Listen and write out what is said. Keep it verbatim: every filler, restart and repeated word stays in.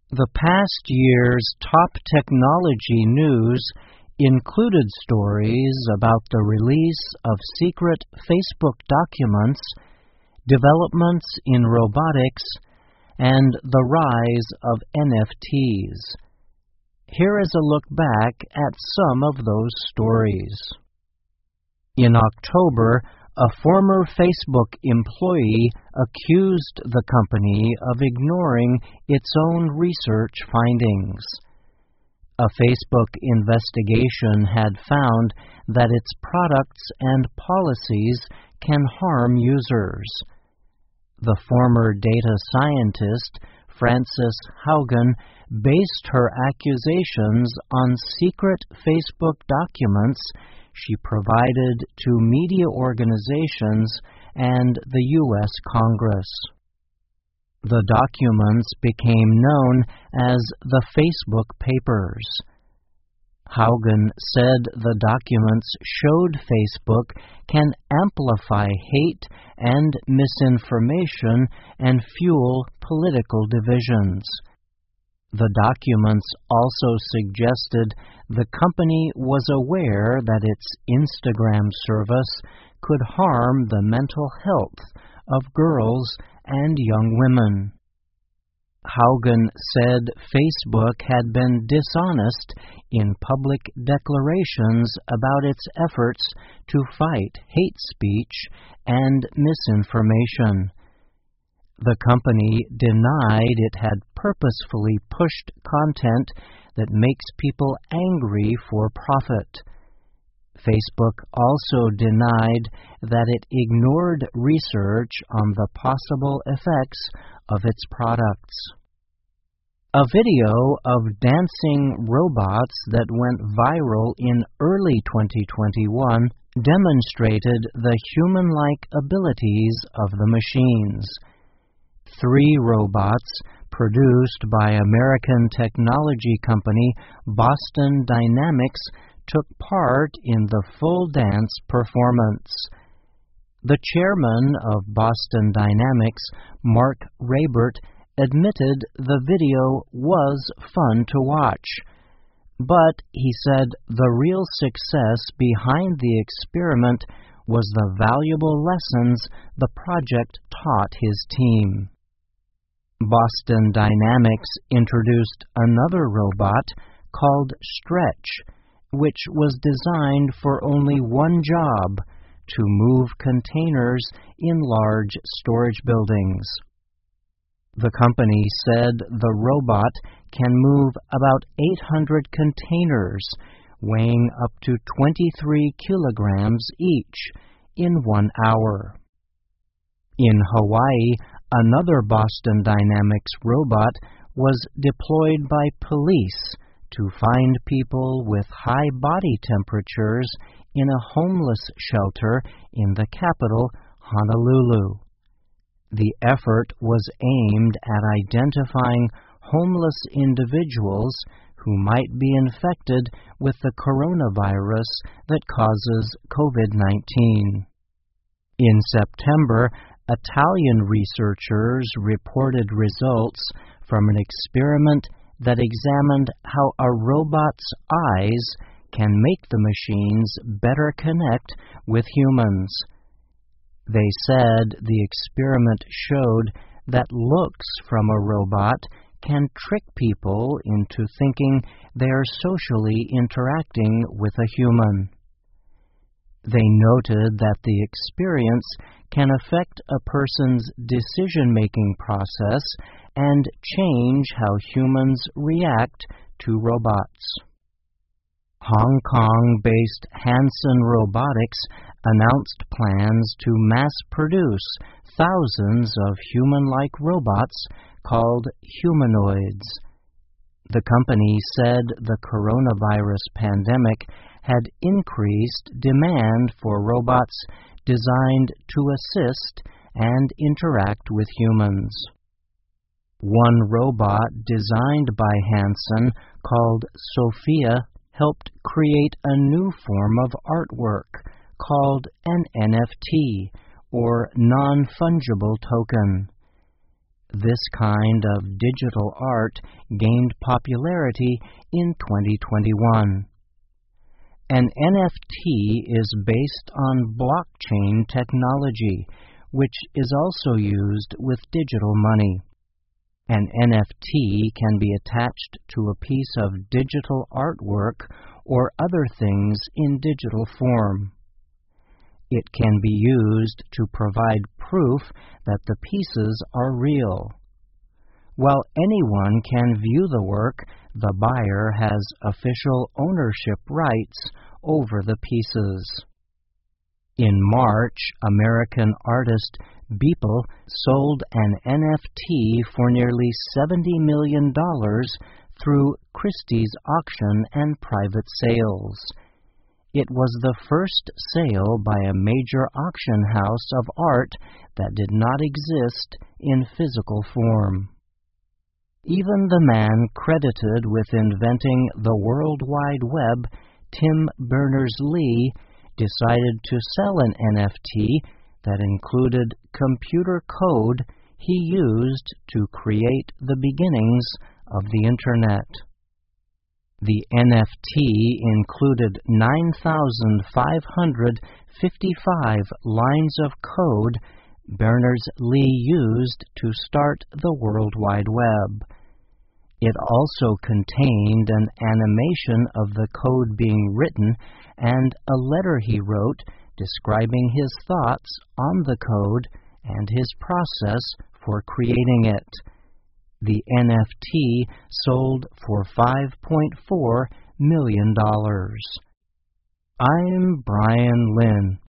The past year's top technology news included stories about the release of secret Facebook documents, developments in robotics, and the rise of N F Ts. Here is a look back at some of those stories. In October, a former Facebook employee accused the company of ignoring its own research findings. A Facebook investigation had found that its products and policies can harm users. The former data scientist, Frances Haugen, based her accusations on secret Facebook documents she provided to media organizations and the U S Congress. The documents became known as the Facebook Papers. Haugen said the documents showed Facebook can amplify hate and misinformation and fuel political divisions. The documents also suggested the company was aware that its Instagram service could harm the mental health of girls and young women. Haugen said Facebook had been dishonest in public declarations about its efforts to fight hate speech and misinformation. The company denied it had purposefully pushed content that makes people angry for profit. Facebook also denied that it ignored research on the possible effects of its products. A video of dancing robots that went viral in early twenty twenty-one demonstrated the human-like abilities of the machines. Three robots, produced by American technology company Boston Dynamics, took part in the full dance performance. The chairman of Boston Dynamics, Mark Raybert, admitted the video was fun to watch, but he said the real success behind the experiment was the valuable lessons the project taught his team. Boston Dynamics introduced another robot called Stretch, which was designed for only one job: to move containers in large storage buildings. The company said the robot can move about eight hundred containers, weighing up to twenty-three kilograms each, in one hour. In Hawaii, another Boston Dynamics robot was deployed by police to find people with high body temperatures in a homeless shelter in the capital, Honolulu. The effort was aimed at identifying homeless individuals who might be infected with the coronavirus that causes COVID nineteen. In September, Italian researchers reported results from an experiment that examined how a robot's eyes can make the machines better connect with humans. They said the experiment showed that looks from a robot can trick people into thinking they are socially interacting with a human. They noted that the experience can affect a person's decision-making process and change how humans react to robots. Hong Kong-based Hanson Robotics announced plans to mass-produce thousands of human-like robots called humanoids. The company said the coronavirus pandemic had increased demand for robots designed to assist and interact with humans. One robot designed by Hanson, called Sophia, helped create a new form of artwork called an N F T, or non-fungible token. This kind of digital art gained popularity in twenty twenty-one. An N F T is based on blockchain technology, which is also used with digital money. An N F T can be attached to a piece of digital artwork or other things in digital form. It can be used to provide proof that the pieces are real. While anyone can view the work, the buyer has official ownership rights over the pieces. In March, American artist Beeple sold an N F T for nearly seventy million dollars through Christie's auction and private sales. It was the first sale by a major auction house of art that did not exist in physical form. Even the man credited with inventing the World Wide Web, Tim Berners-Lee, decided to sell an N F T that included computer code he used to create the beginnings of the Internet. The N F T included nine thousand five hundred fifty-five lines of code Berners-Lee used to start the World Wide Web. It also contained an animation of the code being written and a letter he wrote describing his thoughts on the code and his process for creating it. The N F T sold for five point four million dollars. I'm Brian Lynn.